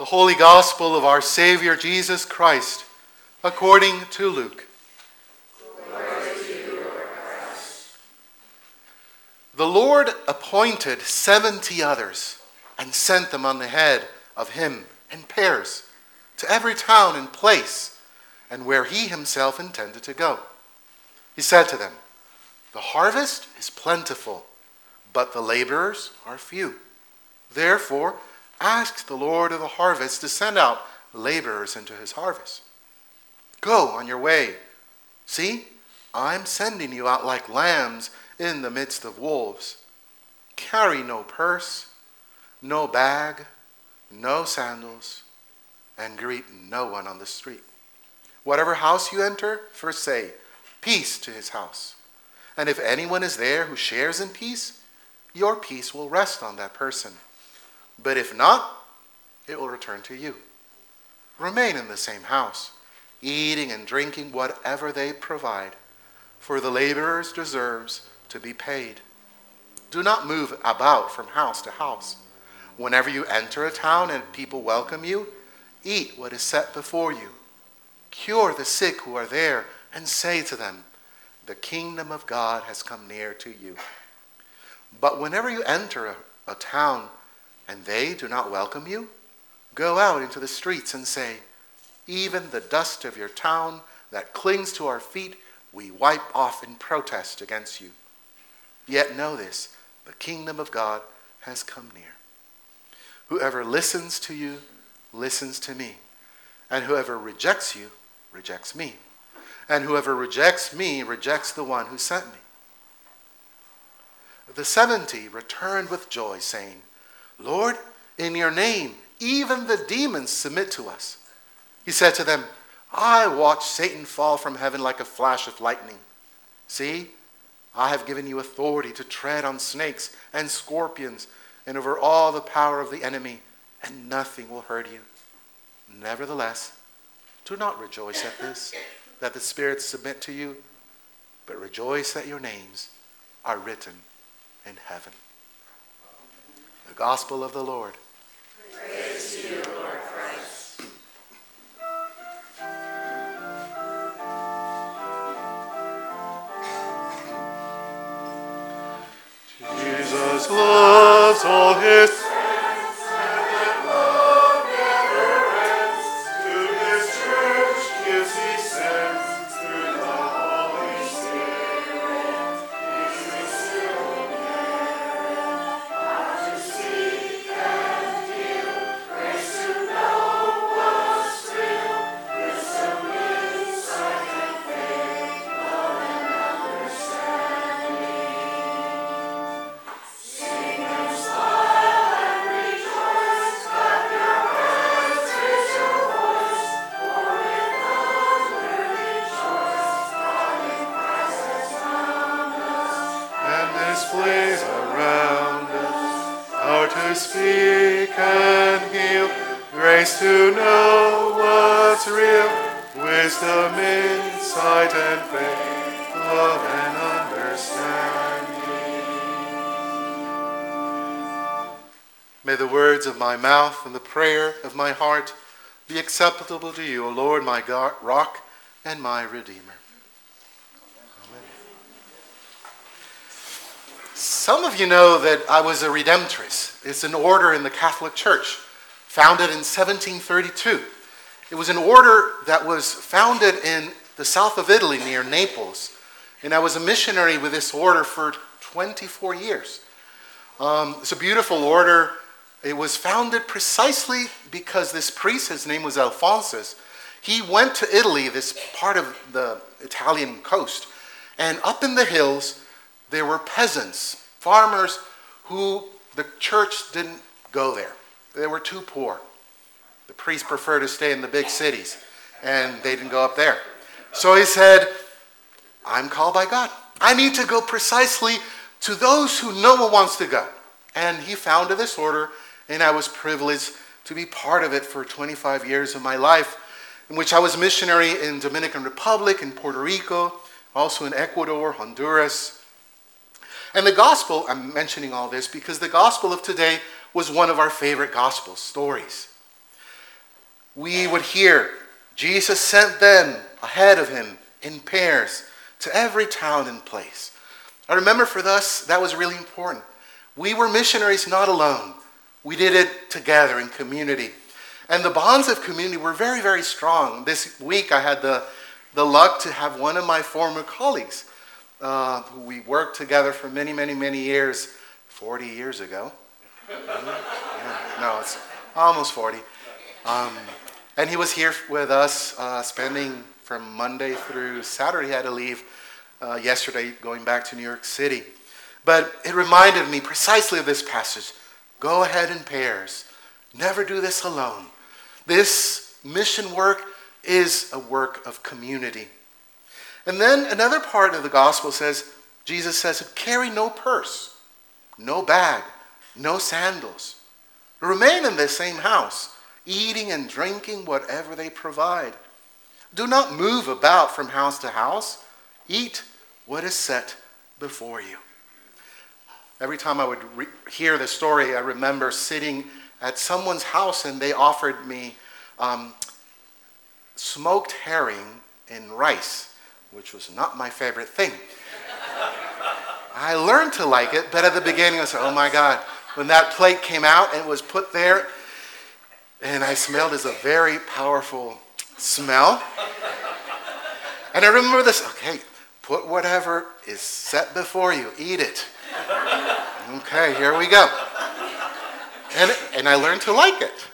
The Holy Gospel of our Savior Jesus Christ, according to Luke. Glory to you, Lord Christ. The Lord appointed 70 others and sent them on ahead of him in pairs to every town and place and where he himself intended to go. He said to them, "The harvest is plentiful, but the laborers are few. Therefore, ask the Lord of the harvest to send out laborers into his harvest. Go on your way. See, I'm sending you out like lambs in the midst of wolves. Carry no purse, no bag, no sandals, and greet no one on the street. Whatever house you enter, first say, 'Peace to his house.' And if anyone is there who shares in peace, your peace will rest on that person. But if not, it will return to you. Remain in the same house, eating and drinking whatever they provide, for the laborer deserves to be paid. Do not move about from house to house. Whenever you enter a town and people welcome you, eat what is set before you. Cure the sick who are there and say to them, 'The kingdom of God has come near to you.' But whenever you enter a town and they do not welcome you, go out into the streets and say, 'Even the dust of your town that clings to our feet, we wipe off in protest against you.' Yet know this, the kingdom of God has come near. Whoever listens to you, listens to me. And whoever rejects you, rejects me. And whoever rejects me, rejects the one who sent me." The 70 returned with joy, saying, "Lord, in your name, even the demons submit to us." He said to them, "I watched Satan fall from heaven like a flash of lightning. See, I have given you authority to tread on snakes and scorpions and over all the power of the enemy, and nothing will hurt you. Nevertheless, do not rejoice at this, that the spirits submit to you, but rejoice that your names are written in heaven." The Gospel of the Lord. Praise to you, Lord Christ. Jesus loves all his displays around us, power to speak and heal, grace to know what's real, wisdom, insight, and faith, love and understanding. May the words of my mouth and the prayer of my heart be acceptable to you, O Lord, my God, rock and my Redeemer. Some of you know that I was a Redemptress. It's an order in the Catholic Church, founded in 1732. It was an order that was founded in the south of Italy near Naples. And I was a missionary with this order for 24 years. It's a beautiful order. It was founded precisely because this priest, his name was Alphonsus, he went to Italy, this part of the Italian coast, and up in the hills, there were peasants, farmers, who the church didn't go there. They were too poor. The priests preferred to stay in the big cities, and they didn't go up there. So he said, "I'm called by God. I need to go precisely to those who no one wants to go." And he founded this order, and I was privileged to be part of it for 25 years of my life, in which I was missionary in Dominican Republic, in Puerto Rico, also in Ecuador, Honduras. And the gospel, I'm mentioning all this because the gospel of today was one of our favorite gospel stories. we would hear Jesus sent them ahead of him in pairs to every town and place. I remember for us, that was really important. We were missionaries not alone. We did it together in community. And the bonds of community were very, very strong. This week I had the luck to have one of my former colleagues who we worked together for many, many, many years, 40 years ago. No, it's almost 40. And he was here with us spending from Monday through Saturday. He had to leave yesterday going back to New York City. But it reminded me precisely of this passage. Go ahead in pairs. Never do this alone. This mission work is a work of community. And then another part of the gospel says, Jesus says, carry no purse, no bag, no sandals. Remain in the same house, eating and drinking whatever they provide. Do not move about from house to house. Eat what is set before you. Every time I would hear this story, I remember sitting at someone's house and they offered me smoked herring in rice, which was not my favorite thing. I learned to like it, but at the beginning I said, oh my God. When that plate came out and was put there, and I smelled as a very powerful smell. And I remember this, okay, put whatever is set before you, eat it. Okay, here we go. And I learned to like it.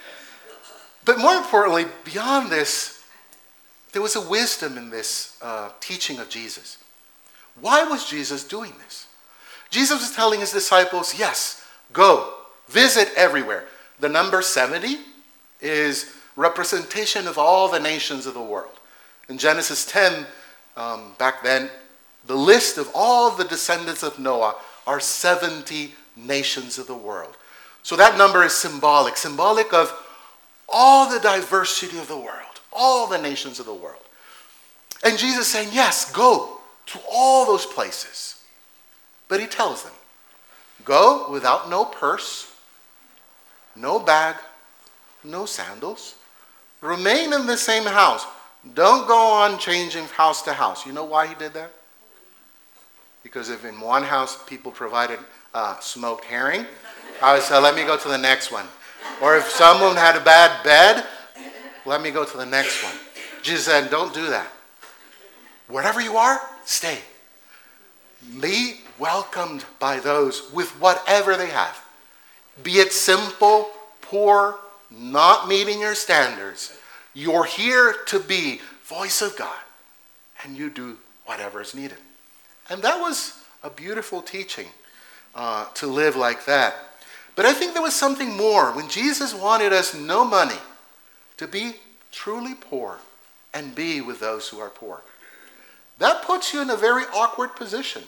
But more importantly, beyond this, there was a wisdom in this teaching of Jesus. Why was Jesus doing this? Jesus was telling his disciples, yes, go, visit everywhere. The number 70 is representation of all the nations of the world. In Genesis 10, back then, the list of all the descendants of Noah are 70 nations of the world. So that number is symbolic of all the diversity of the world, all the nations of the world. And Jesus is saying, yes, go to all those places. But he tells them, go without no purse, no bag, no sandals. Remain in the same house. Don't go on changing house to house. You know why he did that? Because if in one house people provided smoked herring, I would say, let me go to the next one. Or if someone had a bad bed, let me go to the next one. Jesus said, don't do that. Wherever you are, stay. Be welcomed by those with whatever they have. Be it simple, poor, not meeting your standards. You're here to be voice of God. And you do whatever is needed. And that was a beautiful teaching to live like that. But I think there was something more. When Jesus wanted us no money, to be truly poor and be with those who are poor. That puts you in a very awkward position.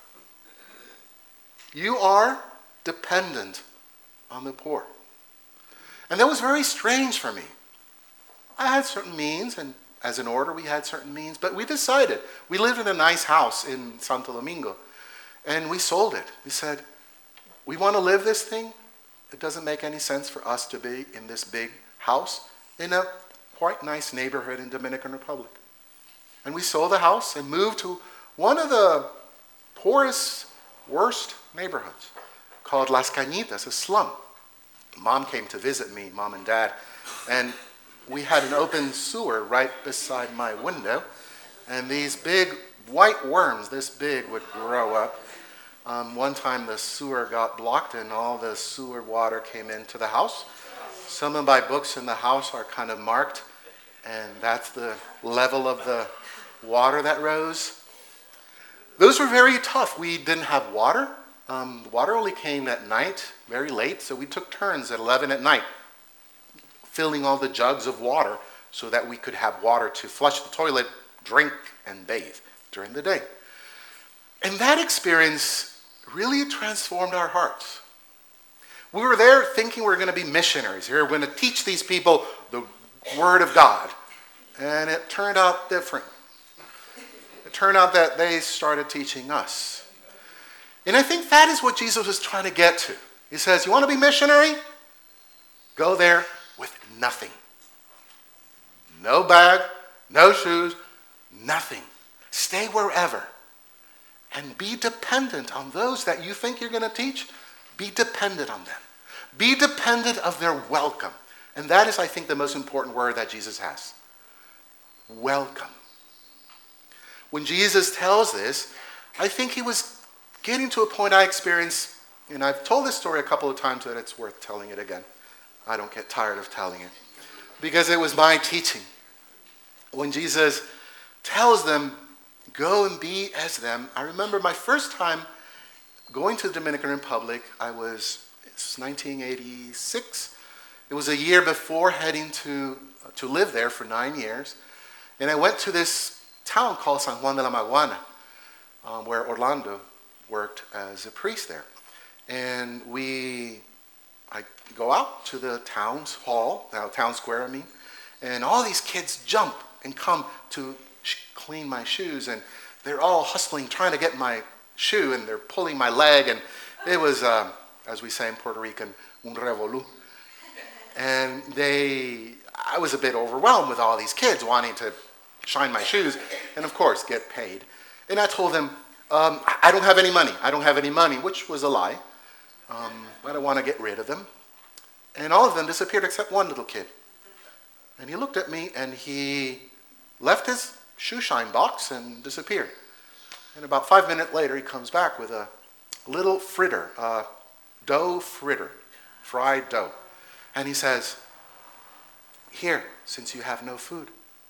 You are dependent on the poor. And that was very strange for me. I had certain means, and as an order we had certain means, but we decided. We lived in a nice house in Santo Domingo, and we sold it. We said, we want to live this thing. It doesn't make any sense for us to be in this big house in a quite nice neighborhood in Dominican Republic. And we sold the house and moved to one of the poorest, worst neighborhoods called Las Cañitas, a slum. Mom came to visit me, Mom and Dad, and we had an open sewer right beside my window, and these big white worms, this big, would grow up. One time the sewer got blocked and all the sewer water came into the house. Some of my books in the house are kind of marked, and that's the level of the water that rose. Those were very tough. We didn't have water. The water only came at night, very late, so we took turns at 11 at night, filling all the jugs of water so that we could have water to flush the toilet, drink, and bathe during the day. And that experience really transformed our hearts. We were there thinking we were going to be missionaries. We're going to teach these people the Word of God. And it turned out different. It turned out that they started teaching us. And I think that is what Jesus was trying to get to. He says, you want to be missionary? Go there with nothing. No bag, no shoes, nothing. Stay wherever. And be dependent on those that you think you're going to teach. Be dependent on them. Be dependent of their welcome. And that is, I think, the most important word that Jesus has. Welcome. When Jesus tells this, I think he was getting to a point I experienced, and I've told this story a couple of times, but it's worth telling it again. I don't get tired of telling it. Because it was my teaching. When Jesus tells them, go and be as them. I remember my first time going to the Dominican Republic. It was 1986. It was a year before heading to live there for 9 years. And I went to this town called San Juan de la Maguana, where Orlando worked as a priest there. And I go out to the town's hall, town square, I mean, and all these kids jump and come to clean my shoes, and they're all hustling, trying to get my shoe, and they're pulling my leg, and it was, as we say in Puerto Rican, un revolú. And I was a bit overwhelmed with all these kids wanting to shine my shoes, and of course, get paid. And I told them, I don't have any money. I don't have any money, which was a lie. But I want to get rid of them. And all of them disappeared except one little kid. And he looked at me, and he left his shoe shine box and disappeared. And about 5 minutes later, he comes back with a little fritter, dough fritter, fried dough. And he says, here, since you have no food.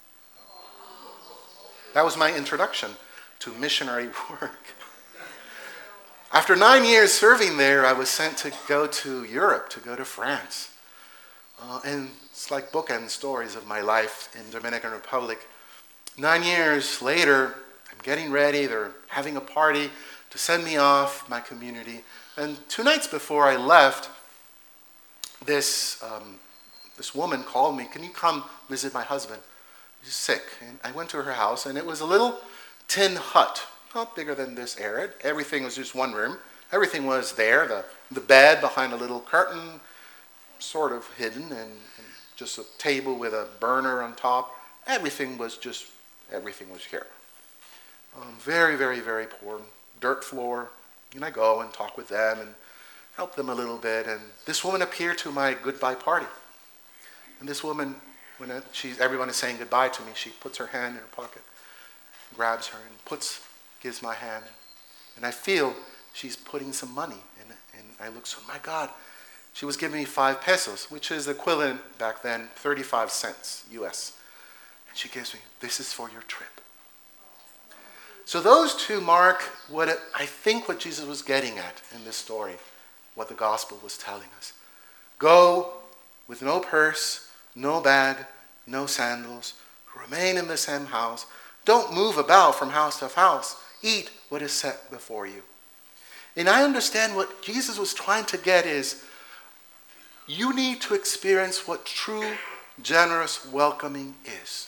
That was my introduction to missionary work. After 9 years serving there, I was sent to go to Europe, to go to France. And it's like bookend stories of my life in Dominican Republic. 9 years later, I'm getting ready. They're having a party to send me off, my community. And 2 nights before I left, this woman called me, can you come visit my husband? He's sick. And I went to her house, and it was a little tin hut, not bigger than this area. Everything was just one room. Everything was there. The bed behind a little curtain, sort of hidden, and just a table with a burner on top. Everything was here. Very, very, very poor. Dirt floor. And I go and talk with them and help them a little bit. And this woman appeared to my goodbye party. And this woman, when everyone is saying goodbye to me, she puts her hand in her pocket, grabs her, and gives my hand. And I feel she's putting some money. And I look, so my God, she was giving me 5 pesos, which is equivalent back then, 35 cents US. And she gives me, this is for your trip. So those two mark what Jesus was getting at in this story, what the gospel was telling us. Go with no purse, no bag, no sandals. Remain in the same house. Don't move about from house to house. Eat what is set before you. And I understand what Jesus was trying to get is, you need to experience what true, generous welcoming is.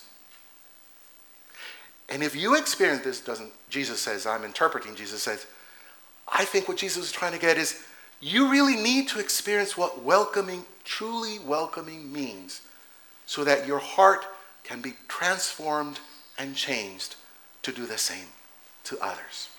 And if you experience this, Jesus says, I'm interpreting, Jesus says, I think what Jesus is trying to get is, you really need to experience what welcoming, truly welcoming means, so that your heart can be transformed and changed to do the same to others.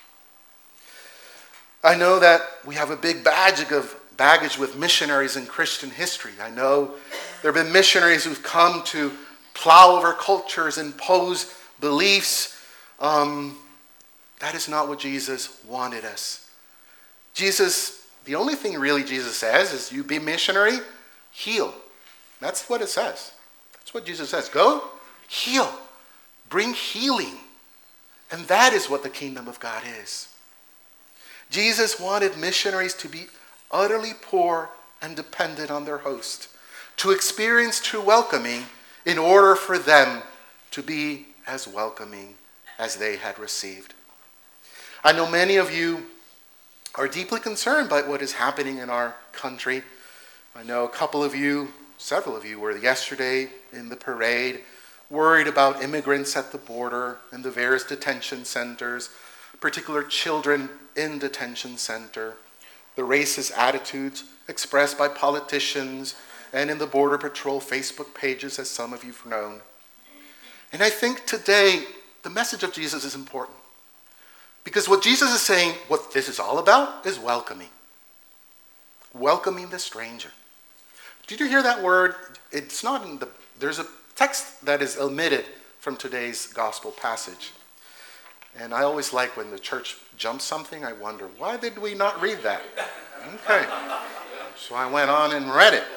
I know that we have a big baggage with missionaries in Christian history. I know there have been missionaries who've come to plow over cultures, impose beliefs. That is not what Jesus wanted us. The only thing really Jesus says is, you be missionary, heal. That's what it says. That's what Jesus says. Go, heal. Bring healing. And that is what the kingdom of God is. Jesus wanted missionaries to be utterly poor and dependent on their host, to experience true welcoming in order for them to be as welcoming as they had received. I know many of you are deeply concerned by what is happening in our country. I know several of you were yesterday in the parade, worried about immigrants at the border and the various detention centers, particular children in detention center, the racist attitudes expressed by politicians and in the Border Patrol Facebook pages, as some of you've known. And I think today the message of Jesus is important. Because what Jesus is saying, what this is all about, is welcoming. Welcoming the stranger. Did you hear that word? It's not in the, there's a text that is omitted from today's gospel passage. And I always like when the church jumps something, I wonder, why did we not read that? Okay. So I went on and read it.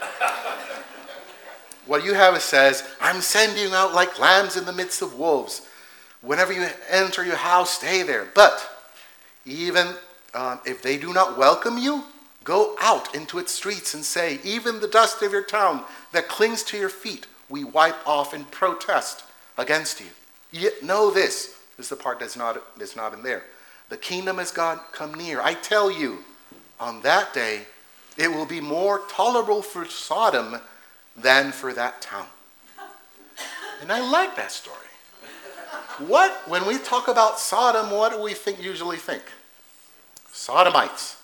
What you have, it says, I'm sending you out like lambs in the midst of wolves. Whenever you enter your house, stay there. But even if they do not welcome you, go out into its streets and say, even the dust of your town that clings to your feet, we wipe off in protest against you. Yet know this is the part that's not in there. The kingdom has come near. I tell you, on that day, it will be more tolerable for Sodom than for that town. And I like that story. When we talk about Sodom, what do we usually think? Sodomites.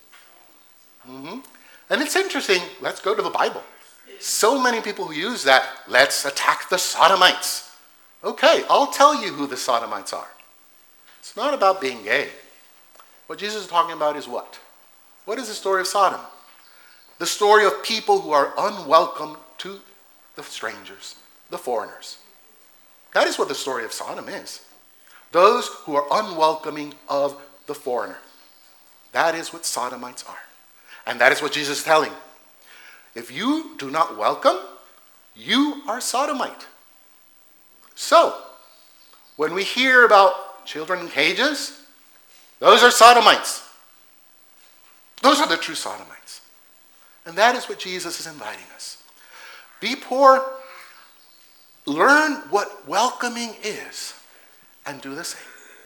And it's interesting. Let's go to the Bible. So many people who use that, let's attack the Sodomites. Okay, I'll tell you who the Sodomites are. It's not about being gay. What Jesus is talking about is what? What is the story of Sodom? The story of people who are unwelcome to the strangers, the foreigners. That is what the story of Sodom is. Those who are unwelcoming of the foreigner. That is what Sodomites are. And that is what Jesus is telling. If you do not welcome, you are Sodomite. So, when we hear about children in cages, those are Sodomites. Those are the true Sodomites. And that is what Jesus is inviting us. Be poor, learn what welcoming is, and do the same.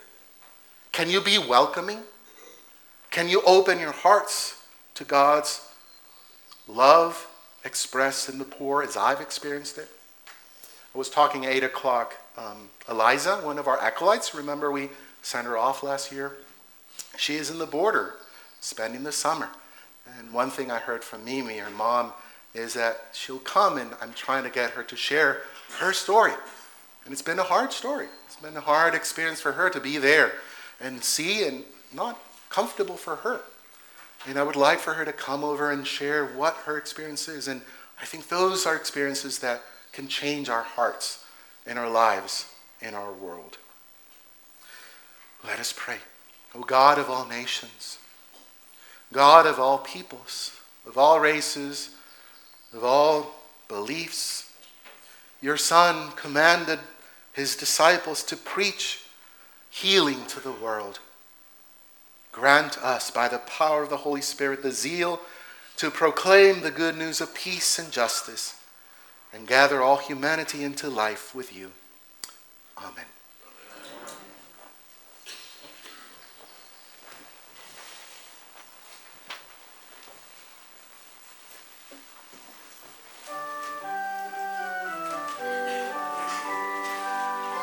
Can you be welcoming? Can you open your hearts to God's love expressed in the poor as I've experienced it? I was talking at 8 o'clock. Eliza, one of our acolytes, remember we sent her off last year? She is in the border spending the summer. And one thing I heard from Mimi, her mom, is that she'll come and I'm trying to get her to share her story. And it's been a hard story. It's been a hard experience for her to be there and see, and not comfortable for her. And I would like for her to come over and share what her experience is. And I think those are experiences that can change our hearts and our lives in our world. Let us pray. O God of all nations, God of all peoples, of all races, of all beliefs, your Son commanded his disciples to preach healing to the world. Grant us, by the power of the Holy Spirit, the zeal to proclaim the good news of peace and justice and gather all humanity into life with you. Amen.